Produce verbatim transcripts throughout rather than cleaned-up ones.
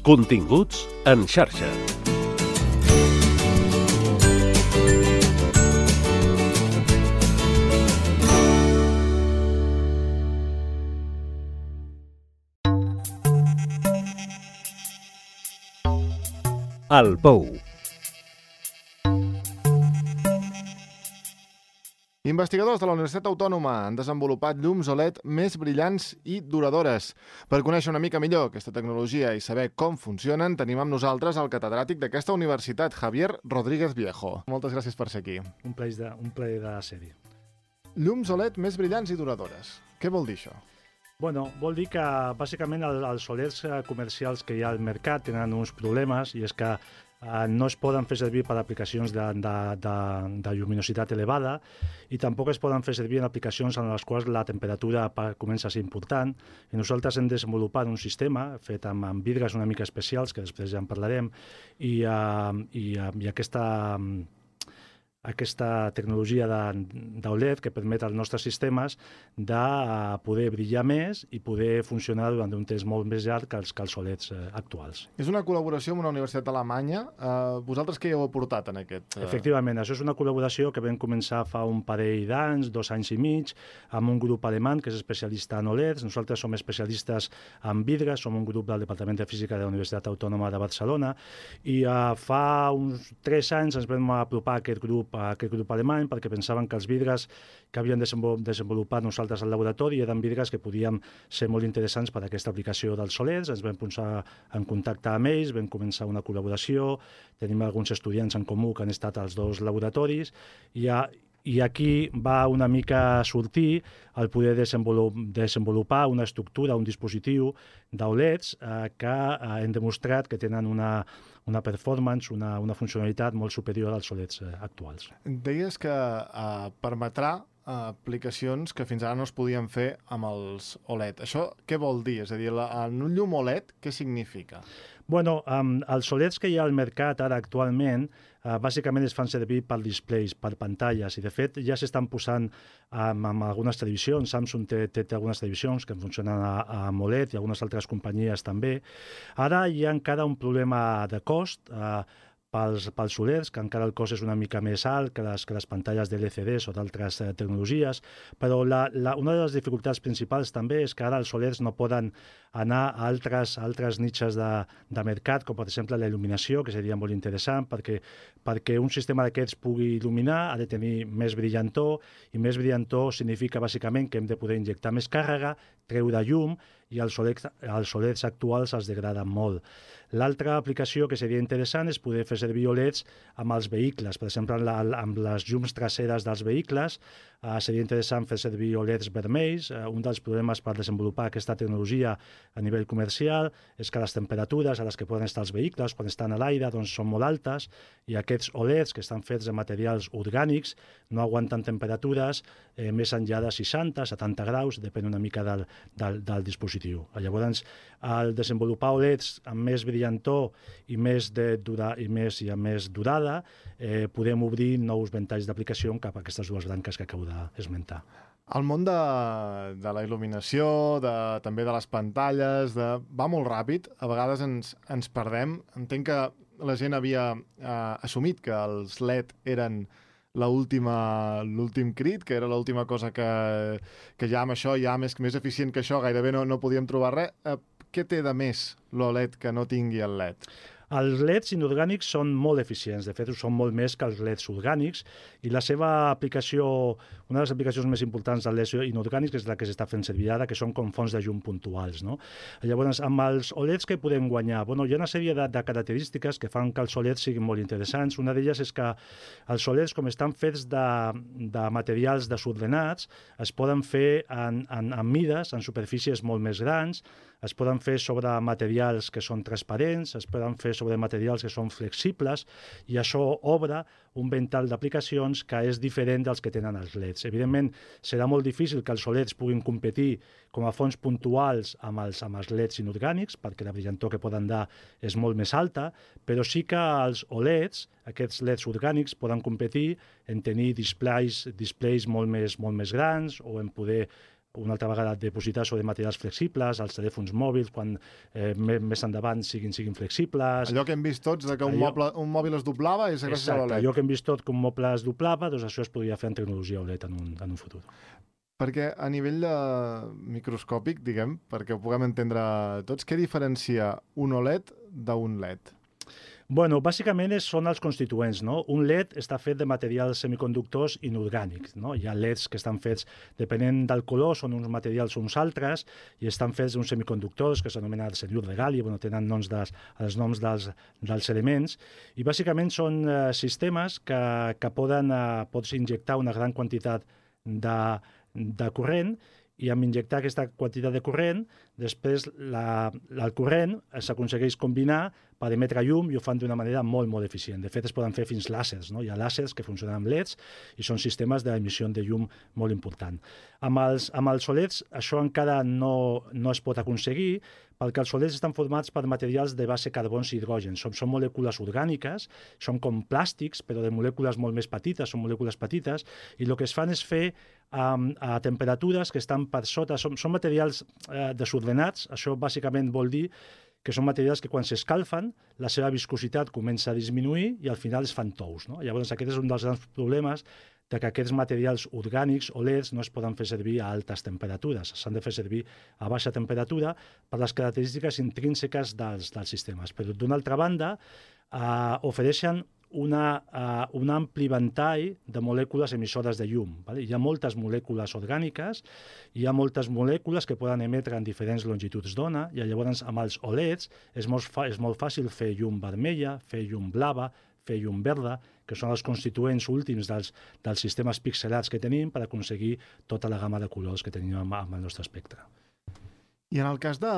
Continguts en xarxa. El Pou. Investigadors de la Universitat Autònoma han desenvolupat llums O L E D més brillants i duradores. Per conèixer una mica millor aquesta tecnologia i saber com funcionen, tenim amb nosaltres el catedràtic d'aquesta universitat, Javier Rodríguez Viejo. Moltes gràcies per ser aquí. Un plaer de, un plaer de ser-hi. Llums O L E D més brillants i duradores. Què vol dir això? Bueno, vol dir que bàsicament el, els O L E Ds comercials que hi ha al mercat tenen uns problemes i és que eh, no es poden fer servir per aplicacions de, de, de, de lluminositat elevada i tampoc es poden fer servir en aplicacions en les quals la temperatura comença a ser important. I nosaltres hem desenvolupat un sistema fet amb, amb vidres una mica especials, que després ja en parlarem, i, uh, i, uh, i aquesta... aquesta tecnologia d'O L E D que permet als nostres sistemes de poder brillar més i poder funcionar durant un temps molt més llarg que els, que els O L E Ds actuals. És una col·laboració amb una universitat alemanya. Uh, vosaltres què hi heu aportat en aquest? Uh... Efectivament, això és una col·laboració que vam començar fa un parell d'anys, dos anys i mig, amb un grup alemany que és especialista en O L E Ds. Nosaltres som especialistes en vidres, som un grup del Departament de Física de la Universitat Autònoma de Barcelona i uh, fa uns tres anys ens vam apropar a aquest grup a aquest grup alemany perquè pensaven que els vidres que havíem desenvolupat nosaltres al laboratori eren vidres que podien ser molt interessants per a aquesta aplicació dels O L E Ds. Ens vam posar en contacte amb ells, vam començar una col·laboració, tenim alguns estudiants en comú que han estat als dos laboratoris i a I aquí va una mica sortir el poder desenvolupar una estructura, un dispositiu d'O L E Ds eh, que eh, hem demostrat que tenen una, una performance, una, una funcionalitat molt superior als O L E Ds eh, actuals. Deies que eh, permetrà eh, aplicacions que fins ara no es podien fer amb els O L E D. Això què vol dir? És a dir, la, en un llum O L E D, què significa? Bueno, um, els O L E Ds que hi ha al mercat ara actualment uh, bàsicament es fan servir per displays, per pantalles, i de fet ja s'estan posant um, amb algunes televisions. Samsung té, té, té algunes televisions que funcionen a, a amb O L E D i algunes altres companyies també. Ara hi ha encara un problema de cost uh, pels, pels O L E Ds, que encara el cost és una mica més alt que les, que les pantalles de L C Ds o d'altres eh, tecnologies, però la, la, una de les dificultats principals també és que ara els O L E Ds no poden anar a altres, a altres niches de, de mercat, com per exemple la il·luminació, que seria molt interessant, perquè, perquè un sistema d'aquests pugui il·luminar ha de tenir més brillantor, i més brillantor significa bàsicament que hem de poder injectar més càrrega, treure llum, i els O L E Ds, els O L E Ds actuals es degraden molt. L'altra aplicació que seria interessant és poder fer servir O L E Ds amb els vehicles. Per exemple, amb, la, amb les llums traseres dels vehicles eh, seria interessant fer servir O L E Ds vermells. Eh, un dels problemes per desenvolupar aquesta tecnologia a nivell comercial és que les temperatures a les que poden estar els vehicles quan estan a l'aire doncs, són molt altes i aquests O L E Ds que estan fets de materials orgànics no aguanten temperatures eh, més enllà de seixanta a setanta graus, depèn una mica del, del, del dispositiu. Llavors, al desenvolupar O L E Ds amb més brillantor i més, de dura, i més, i amb més durada, eh, podem obrir nous ventalls d'aplicació cap a aquestes dues branques que acabo d'esmentar. El món de, de la il·luminació, de, també de les pantalles, de, va molt ràpid, a vegades ens, ens perdem. Entenc que la gent havia eh, assumit que els L E D eren l'últim crit, que era l'última cosa que, que ja amb això, ja més, més eficient que això, gairebé no, no podíem trobar res. Eh, què té de més l'O L E D que no tingui el L E D? Els L E Ds inorgànics són molt eficients, de fet són molt més que els L E Ds orgànics i la seva aplicació, una de les aplicacions més importants dels L E Ds inorgànics és la que s'està fent servir ara, que són com fonts de llum puntuals. No? Llavors, amb els O L E Ds que podem guanyar? Bueno, hi ha una sèrie de, de característiques que fan que els O L E Ds siguin molt interessants. Una d'elles és que els O L E Ds, com estan fets de, de materials desordenats, es poden fer en, en, en mides, en superfícies molt més grans, es poden fer sobre materials que són transparents, es poden fer sobre materials que són flexibles i això obre un ventall d'aplicacions que és diferent dels que tenen els L E Ds. Evidentment, serà molt difícil que els O L E Ds puguin competir com a fonts puntuals amb els, amb els L E Ds inorgànics, perquè la brillantor que poden dar és molt més alta, però sí que els O L E Ds, aquests L E Ds orgànics, poden competir en tenir displays, displays molt, més, molt més grans o en poder una altra vegada dipositar sobre materials flexibles, els telèfons mòbils, quan eh, més endavant siguin, siguin flexibles. Allò que hem vist tots, de que un, allò... moble, un mòbil es doblava és gràcies Exacte, a l'O L E D. allò que hem vist tot que un moble es doblava, doncs això es podria fer en tecnologia O L E D en un, en un futur. Perquè a nivell de microscòpic, diguem, perquè ho puguem entendre tots, què diferencia un O L E D d'un L E D? Bueno, bàsicament són els constituents, no? Un L E D està fet de materials semiconductors inorgànics, no? Hi ha L E Ds que estan fets, depenent del color, són uns materials o uns altres, i estan fets d'uns semiconductors que s'anomenen arsenur de gal·li, bueno, tenen noms dels, els noms dels, dels elements, i bàsicament són eh, sistemes que, que poden, eh, pots injectar una gran quantitat de, de corrent, i amb injectar aquesta quantitat de corrent, després la, la, el corrent s'aconsegueix combinar per emetre llum i ho fan d'una manera molt, molt eficient. De fet, es poden fer fins làsers, no? Hi ha làsers que funcionen amb L E Ds i són sistemes d'emissió de llum molt important. Amb els, amb els O L E Ds això encara no, no es pot aconseguir perquè els O L E Ds estan formats per materials de base carbons i hidrògens. Són, són molècules orgàniques, són com plàstics, però de molècules molt més petites, són molècules petites, i el que es fan és fer um, a temperatures que estan per sota. Són, són materials eh, desordenats, això bàsicament vol dir que són materials que quan s'escalfen la seva viscositat comença a disminuir i al final es fan tous, no? Llavors aquest és un dels grans problemes de que aquests materials orgànics o L E Ds no es poden fer servir a altes temperatures, s'han de fer servir a baixa temperatura per les característiques intrínseques dels, dels sistemes. Però d'una altra banda eh, ofereixen una, uh, un ampli ventall de molècules emissores de llum. Vale? Hi ha moltes molècules orgàniques, hi ha moltes molècules que poden emetre en diferents longituds d'ona, i llavors amb els O L E Ds és molt, és molt fàcil fer llum vermella, fer llum blava, fer llum verda, que són els constituents últims dels, dels sistemes pixelats que tenim per aconseguir tota la gamma de colors que tenim amb, amb el nostre espectre. I en el cas de,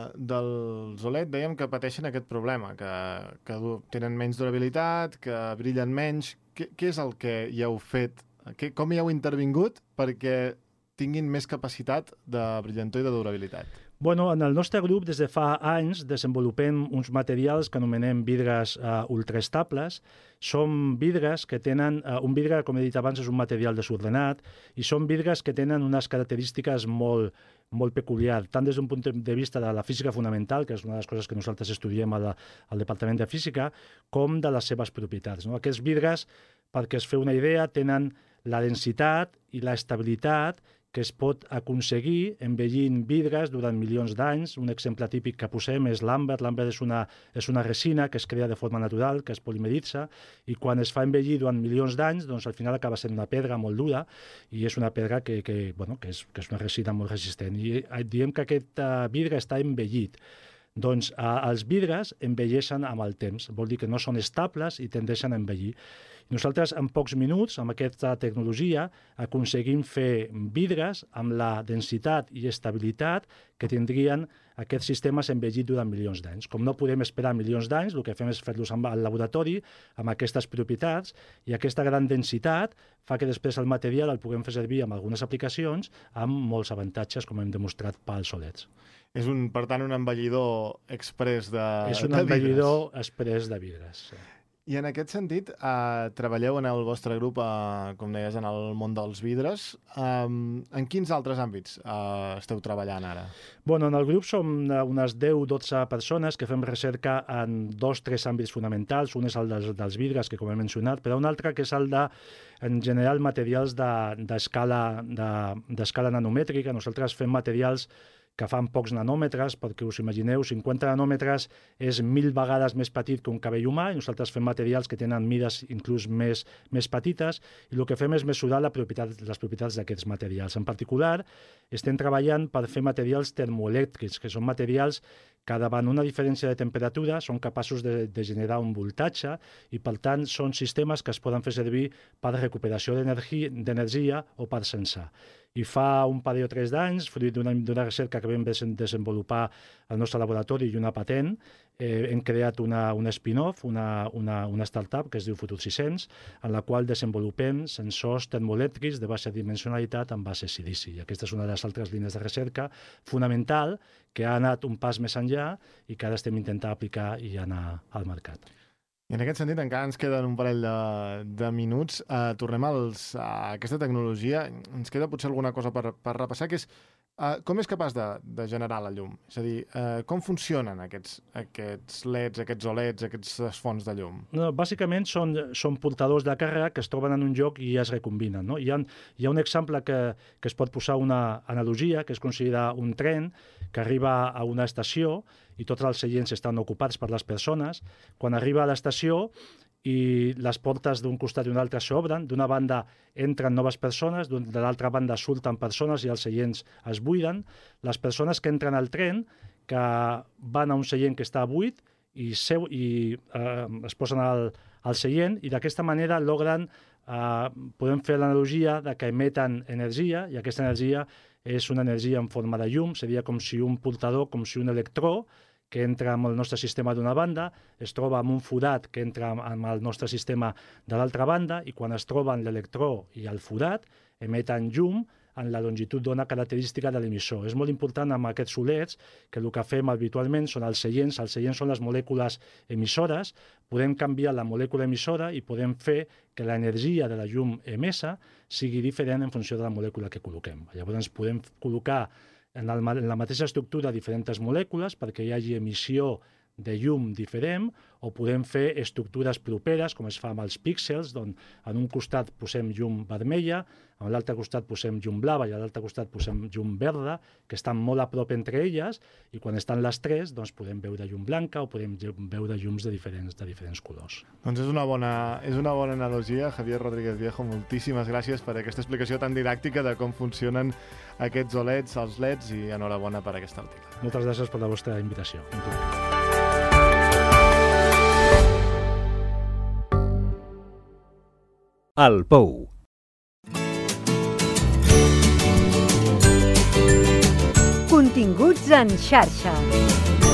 dels O L E D dèiem que pateixen aquest problema, que, que tenen menys durabilitat, que brillen menys. Què, què és el que hi heu fet? Que, com hi heu intervingut perquè tinguin més capacitat de brillantor i de durabilitat? Bueno, en el nostre grup, des de fa anys, desenvolupem uns materials que anomenem vidres uh, ultraestables. Són vidres que tenen... Uh, un vidre, com he dit abans, és un material desordenat, i són vidres que tenen unes característiques molt, molt peculiars, tant des d'un punt de vista de la física fonamental, que és una de les coses que nosaltres estudiem al, al Departament de Física, com de les seves propietats, no? Aquests vidres, perquè es feu una idea, tenen la densitat i l'estabilitat que es pot aconseguir envellint vidres durant milions d'anys. Un exemple típic que posem és l'àmber. L'àmber és una, és una resina que es crea de forma natural, que es polimeritza, i quan es fa envellir durant milions d'anys, doncs al final acaba sent una pedra molt dura, i és una pedra que, que, bueno, que, és, que és una resina molt resistent. I diem que aquest uh, vidre està envellit. Doncs uh, els vidres envelleixen amb el temps, vol dir que no són estables i tendeixen a envellir. Nosaltres, en pocs minuts, amb aquesta tecnologia, aconseguim fer vidres amb la densitat i estabilitat que tindrien aquests sistemes envellit durant milions d'anys. Com no podem esperar milions d'anys, el que fem és fer-los al laboratori amb aquestes propietats, i aquesta gran densitat fa que després el material el puguem fer servir en algunes aplicacions amb molts avantatges, com hem demostrat pels O L E Ds. És, un, per tant, un envellidor express de, de vidres. És un envellidor express de vidres, sí. I en aquest sentit, eh, treballeu en el vostre grup, eh, com deies, en el món dels vidres. Eh, en quins altres àmbits eh, esteu treballant ara? Bueno, en el grup som unes deu o dotze persones que fem recerca en dos o tres àmbits fonamentals. Un és el dels, dels vidres, que com he mencionat, però un altre que és el de, en general, materials d'escala de, d'escala nanomètrica. Nosaltres fem materials que fan pocs nanòmetres, perquè us imagineu, cinquanta nanòmetres és mil vegades més petit que un cabell humà, i nosaltres fem materials que tenen mides inclús més, més petites, i el que fem és mesurar la propietat, les propietats d'aquests materials. En particular, estem treballant per fer materials termoelèctrics, que són materials que davant una diferència de temperatura són capaços de, de generar un voltatge, i per tant són sistemes que es poden fer servir per recuperació d'energia o per sensar. I fa un parell o tres d'anys, fruit d'una recerca que vam desenvolupar al nostre laboratori i una patent, eh, hem creat una, una spin-off, una, una, una startup que es diu Futur sis-cents, en la qual desenvolupem sensors termoelèctrics de baixa dimensionalitat amb base silici. I aquesta és una de les altres línies de recerca fonamental que ha anat un pas més enllà i que ara estem intentant aplicar i anar al mercat. I en aquest sentit encara ens queden un parell de, de minuts. Uh, tornem als, a aquesta tecnologia. Ens queda potser alguna cosa per, per repassar, que és uh, com és capaç de, de generar la llum? És a dir, uh, com funcionen aquests, aquests leds, aquests O L E Ds, aquestes fonts de llum? No, bàsicament són, són portadors de càrrega que es troben en un lloc i es recombinen. No? Hi ha, hi ha un exemple que, que es pot posar una analogia, que es considera un tren que arriba a una estació i tots els seients estan ocupats per les persones. Quan arriba a l'estació i les portes d'un costat i un altre s'obren, d'una banda entren noves persones, de l'altra banda surten persones i els seients es buiden. Les persones que entren al tren, que van a un seient que està buit, i, seu, i eh, es posen al, al seient i d'aquesta manera logren, eh, podem fer l'analogia de que emeten energia i aquesta energia és una energia en forma de llum, seria com si un portador, com si un electró que entra en el nostre sistema d'una banda, es troba en un forat que entra en el nostre sistema de l'altra banda i quan es troben l'electró i el forat emeten llum en la longitud d'ona característica de l'emissor. És molt important amb aquests O L E Ds que el que fem habitualment són els seients. Els seients són les molècules emissores. Podem canviar la molècula emissora i podem fer que l'energia de la llum emesa sigui diferent en funció de la molècula que col·loquem. Llavors podem col·locar en, el, en la mateixa estructura diferents molècules perquè hi hagi emissió de llum diferent, o podem fer estructures properes, com es fa amb els píxels, on en un costat posem llum vermella, a l'altre costat posem llum blava i a l'altre costat posem llum verda, que estan molt a prop entre elles, i quan estan les tres doncs podem veure llum blanca o podem veure llums de diferents, de diferents colors. Doncs és una bona, és una bona analogia. Javier Rodríguez Viejo, moltíssimes gràcies per aquesta explicació tan didàctica de com funcionen aquests O L E Ds, els L E Ds, i enhorabona per aquest article. Moltes gràcies per la vostra invitació. El Pou. Continguts en xarxa.